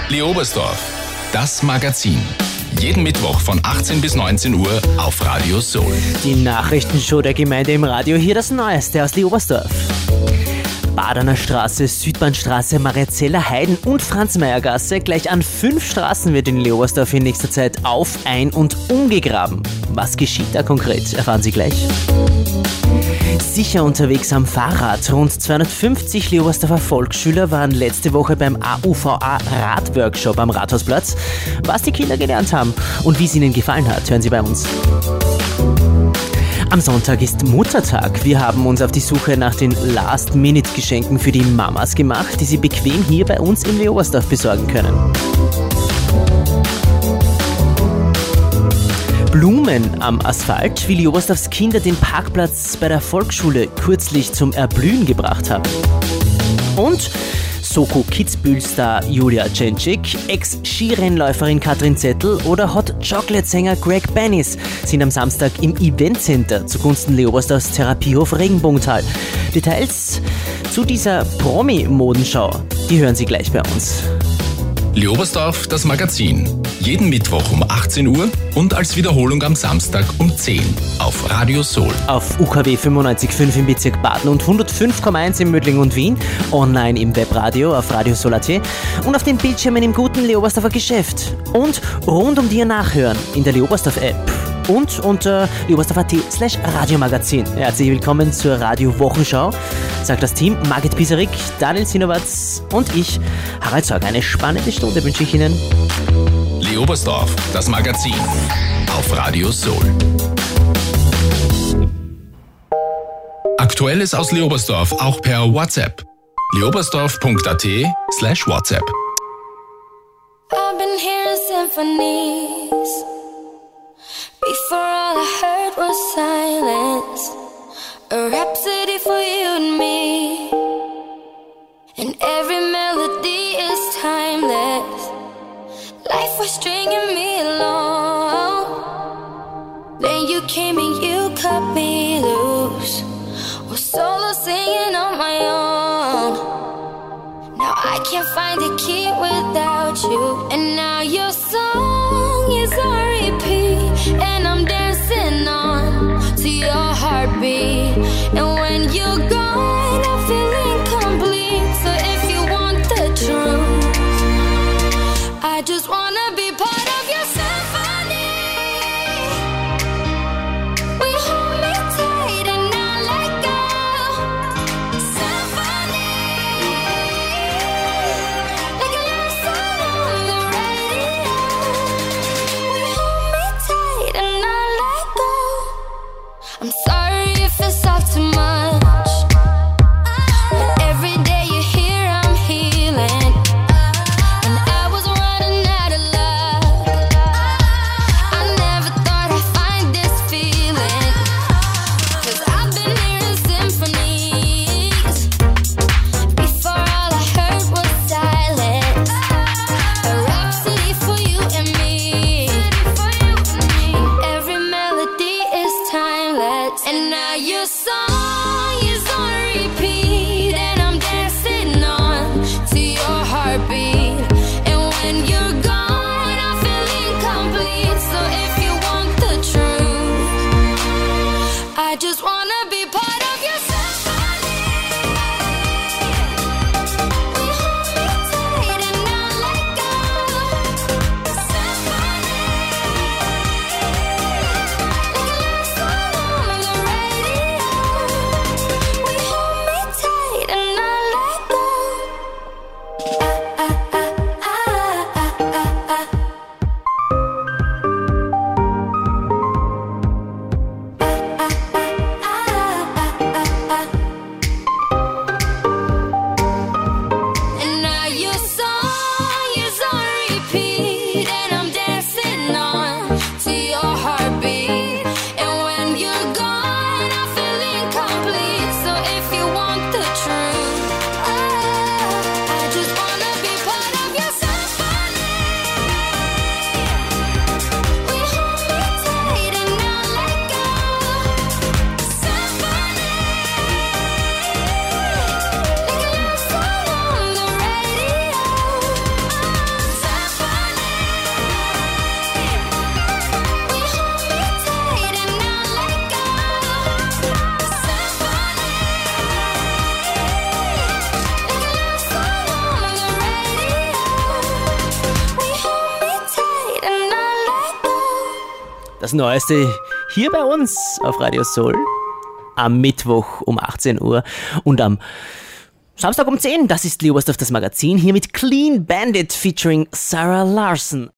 Leobersdorf, das Magazin. Jeden Mittwoch von 18 bis 19 Uhr auf Radio Soul. Die Nachrichtenshow der Gemeinde im Radio, hier das Neueste aus Leobersdorf. Badener Straße, Südbahnstraße, Mariazeller Heiden und Franz-Meyer-Gasse. Gleich an 5 Straßen wird in Leobersdorf in nächster Zeit auf-, ein- und umgegraben. Was geschieht da konkret, erfahren Sie gleich. Sicher unterwegs am Fahrrad. Rund 250 Leobersdorfer Volksschüler waren letzte Woche beim AUVA-Radworkshop am Rathausplatz. Was die Kinder gelernt haben und wie es ihnen gefallen hat, hören Sie bei uns. Am Sonntag ist Muttertag. Wir haben uns auf die Suche nach den Last-Minute-Geschenken für die Mamas gemacht, die Sie bequem hier bei uns in Leobersdorf besorgen können. Blumen am Asphalt, wie Leobersdorfs Kinder den Parkplatz bei der Volksschule kürzlich zum Erblühen gebracht haben. Und Soko Kitzbühel-Star Julia Cencic, Ex-Skirennläuferin Katrin Zettel oder Hot-Chocolate-Sänger Greg Bennis sind am Samstag im Eventcenter zugunsten Leobersdorfs Therapiehof Regenbogental. Details zu dieser Promi-Modenschau, die hören Sie gleich bei uns. Leobersdorf, das Magazin. Jeden Mittwoch um 18 Uhr und als Wiederholung am Samstag um 10 auf Radio Soul. Auf UKW 95.5 im Bezirk Baden und 105,1 in Mödling und Wien, online im Webradio auf radiosoul.at und auf den Bildschirmen im guten Leobersdorfer Geschäft. Und rund um dir nachhören in der Leobersdorf-App. Und unter leobersdorf.at/Radiomagazin. Herzlich willkommen zur Radio-Wochenschau, sagt das Team Margit Pisarik, Daniel Sinowatz und ich, Harald Sorg. Eine spannende Stunde wünsche ich Ihnen. Leobersdorf, das Magazin auf Radio Soul. Aktuelles aus Leobersdorf auch per WhatsApp. leobersdorf.at/WhatsApp. I've been hearing symphonies. Before all I heard was silence. A rhapsody for you and me. And every melody is timeless. Life was stringing me along. Then you came and you cut me loose. Was solo singing on my own. Now I can't find the key without you. And now your song is on repeat. And I'm dancing on to your heartbeat. And when you're gone, I feel incomplete. So if you want the truth, I just wanna be part of your symphony. We hold me tight and not let go. Symphony, like a love song on the radio. We hold me tight and not let go. I'm sorry if it's off too much. Das Neueste hier bei uns auf Radio Soul. Am Mittwoch um 18 Uhr und am Samstag um 10. Das ist Lee Oberstdorf, das Magazin, hier mit Clean Bandit featuring Sarah Larson.